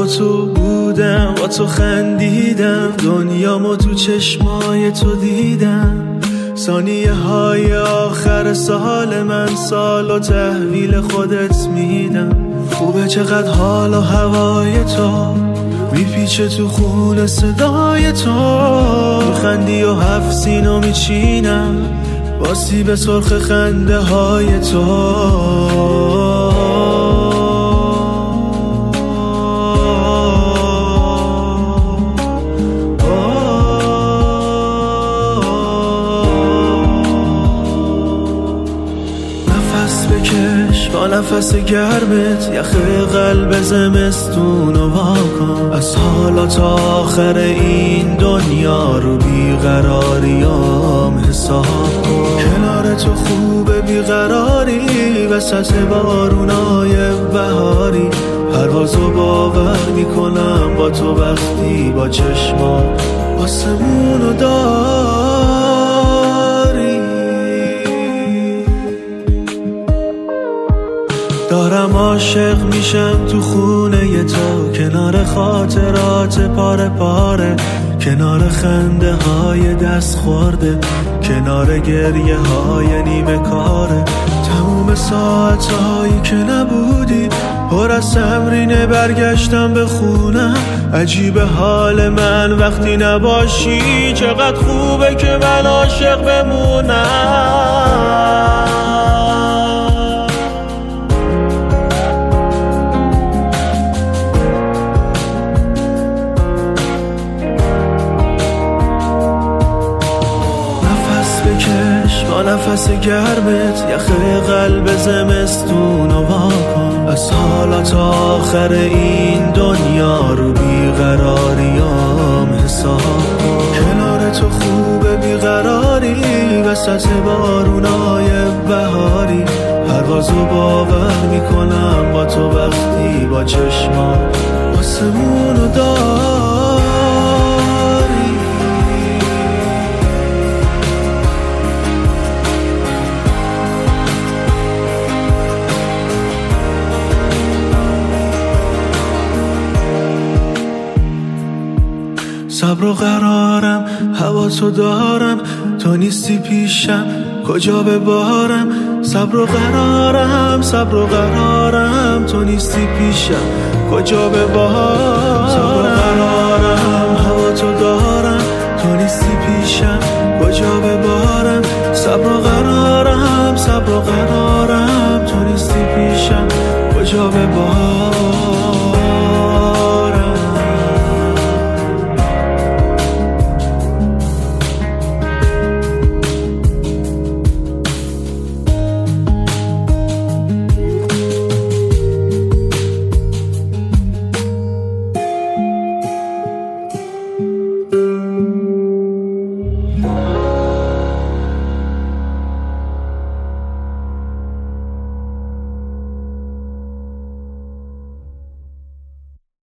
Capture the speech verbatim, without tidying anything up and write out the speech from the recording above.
با تو بودم، با تو خندیدم، دنیامو تو چشمای تو دیدم. ثانیه های آخر سال من، سال و تحویل خودت میدم. خوبه چقدر حال و هوای تو میپیچه تو خون صدای تو. میخندی و هفت سینو میچینم با سیب سرخ خنده های تو. با نفس گرمت یخ قلب زمستونو واکن. از حالا تا آخر این دنیا رو بیقراریام حساب کن. کنار تو خوبه بیقراری وسط بارونای بهاری. پروازو باور میکنم با تو وقتی با چشمات آسمونو داری. دارم عاشق میشم تو خونه تو، کنار خاطرات پاره پاره، کنار خنده های دست خورده، کنار گریه های نیمه کاره. تموم ساعت هایی که نبودی پر از تمرینه برگشتم به خونم. عجیب حال من وقتی نباشی، چقدر خوبه که من عاشق بمونم. با نفس گرمت یخ قلب زمستونو واکن. از حالا تا آخر این دنیا رو بیقراریام حساب کن. کنار تو خوبه بیقراری وسط بارونای بهاری. پروازو باور میکنم با تو وقتی با چشمات آسمونو داری. صبر و قرارم هوا تو دارم، تو نیستی پیشم کجا ببارم. صبر و قرارم صبر و قرارم تو نیستی پیشم کجا ببارم. صبر و قرارم هوا تو دارم، تو نیستی پیشم کجا ببارم. صبر و قرارم صبر و قرارم تو نیستی پیشم کجا ببارم.